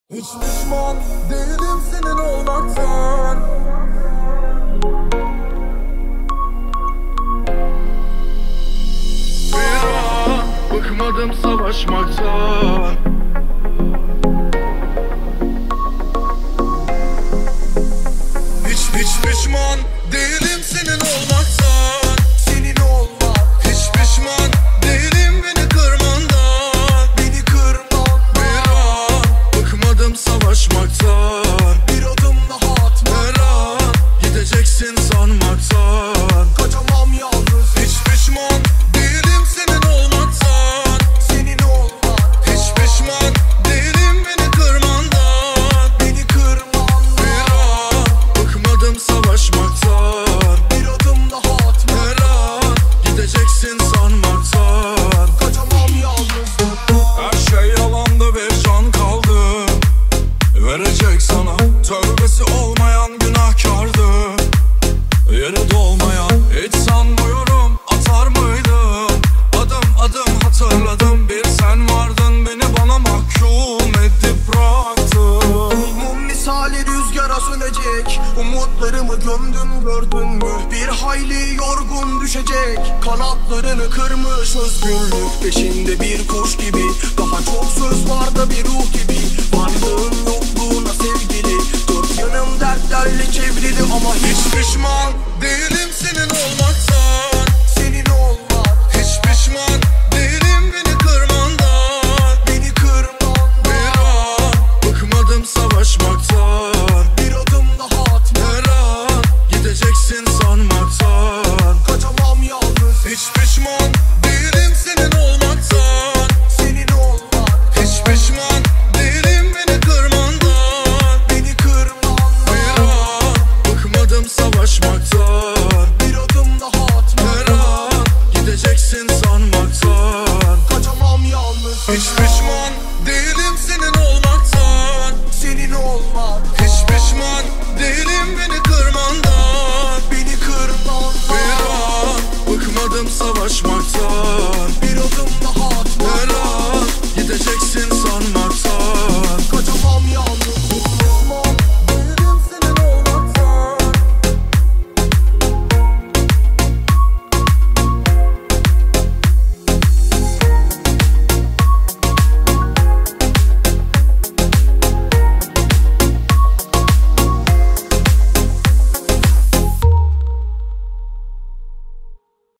Hiç pişman değilim senin olmaktan. Bir an bıkmadım savaşmaktan. Hiç pişman değilim senin olmaktan. Senin olmak. Hiç pişman değilim beni kırmandan. Beni kırman. Bir an bıkmadım savaşmaktan. Bir adım daha atma. Her an gideceksin sanmaktan. Kaçamam yalnız. Hiç pişman değilim senin olmaktan. Senin olmak. Hiç pişman değilim beni kırmandan. Beni kırman. Bir an bıkmadım savaşmaktan. Bir adım daha atma. Her an gideceksin sanmaktan. Kaçamam yalnız. Her şey yalandı, bir can kaldı. Verecek sana tövbesi olmayan günahkardı. Yeri dolmayan hiç sanmıyorum atar mıydım. Adım adım hatırladım, bir sen vardın, beni bana mahkum edip bıraktın. Mum misali rüzgara sönecek, umutlarımı gömdüm gördün mü? Bir hayli yorgun düşecek, kanatlarını kırmış özgürlük peşinde bir kuş gibi. Daha çok söz var da bir ruh gibi, varlığın yokluğuna sevgili. Dört yanım dertlerle çevrili ama Hiç pişman değilim senin olmaktan. senin olmak. Hiç pişman değilim beni kırmandan. Beni kırman. Bir an bıkmadım savaşmaktan. Bir adım daha atma. Her an gideceksin sanmaktan. Kaçamam yalnız. Hiç pişman değilim senin olmaktan. Senin olmak. Hiç pişman değilim beni kırmandan. Beni kırman. Bir an bıkmadım savaşmaktan. Bir adım daha atma. Her an gideceksin sanmaktan. Kaçamam yalnız. Hiç pişman